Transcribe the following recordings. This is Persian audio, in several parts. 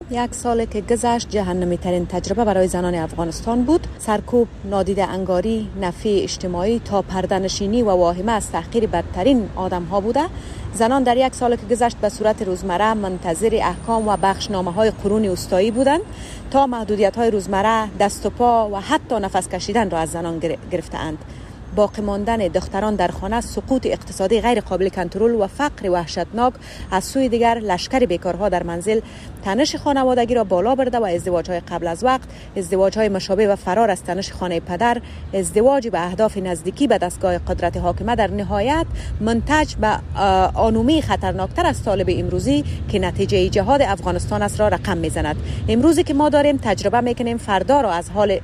یک سال که گذشت جهنمی ترین تجربه برای زنان افغانستان بود. سرکوب، نادیده انگاری، نفی اجتماعی تا پرده‌نشینی و واهمه از تحقیر بدترین آدم‌ها بوده. زنان در یک سال که گذشت به صورت روزمره منتظر احکام و بخشنامه‌های قرون اوستایی بودند تا محدودیت‌های روزمره، دست و پا و حتی نفس کشیدن را از زنان گرفته‌اند. باقی ماندن دختران در خانه، سقوط اقتصادی غیر قابل کنترل و فقر وحشتناک، از سوی دیگر لشکر بیکارها در منزل تنش خانوادگی را بالا برده و ازدواج‌های قبل از وقت، ازدواج‌های مشابه و فرار از تنش خانه پدر، ازدواج به اهداف نزدیکی به دستگاه قدرت حاکمه در نهایت منتج به آنومی خطرناکتر از طالب امروزی که نتیجه جهاد افغانستان است را رقم می‌زند. امروزی که ما داریم تجربه می‌کنیم فردا را از حال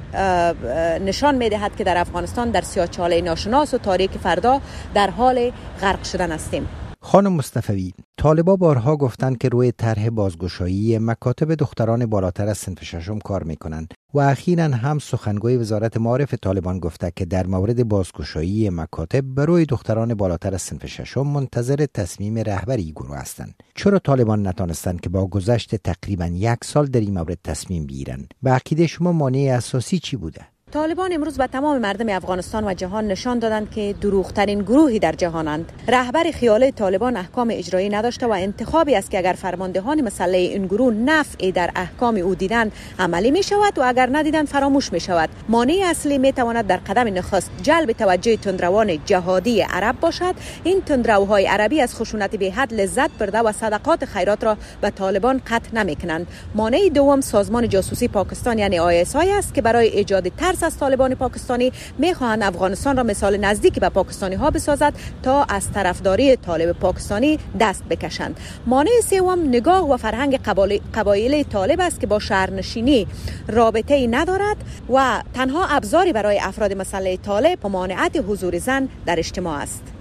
نشان می‌دهد که در افغانستان در سیاه‌چاله ناشناس و تاریک فردا در حال غرق شدن هستیم. خانم مصطفی، طالبا بارها گفتند که روی طرح بازگشایی مکاتب دختران بالاتر از صنف ششم کار میکنند و اخیراً هم سخنگوی وزارت معارف طالبان گفته که در مورد بازگشایی مکاتب برای دختران بالاتر از صنف ششم منتظر تصمیم رهبری گروه هستند. چرا طالبان نتانستند که با گذشت تقریباً 1 سال در این مورد تصمیم بگیرند؟ به عقیده شما مانع اساسی چی بوده؟ طالبان امروز به تمام مردم افغانستان و جهان نشان دادند که دروغترین گروهی در جهانند. رهبر خیالی طالبان احکام اجرایی نداشته و انتخابی است که اگر فرماندهان مسلح این گروه نفعی در احکام او دیدن عملی می شود و اگر ندیدن فراموش می شود. مانع اصلی می تواند در قدم نخست جلب توجه تندروان جهادی عرب باشد. این تندروهای عربی از خشونت بی حد لذت برده و صدقات خیرات را به طالبان قطع نمی کنند. مانع دوم سازمان جاسوسی پاکستان یعنی ISI است که برای ایجاد ترس از طالبان پاکستانی می‌خواهند افغانستان را مثال نزدیک به پاکستانی ها بسازد تا از طرفداری طالب پاکستانی دست بکشند. مانع سوم نگاه و فرهنگ قبایلی طالب است که با شهرنشینی رابطه‌ای ندارد و تنها ابزاری برای افراد مسلح طالب ممانعت حضور زن در اجتماع است.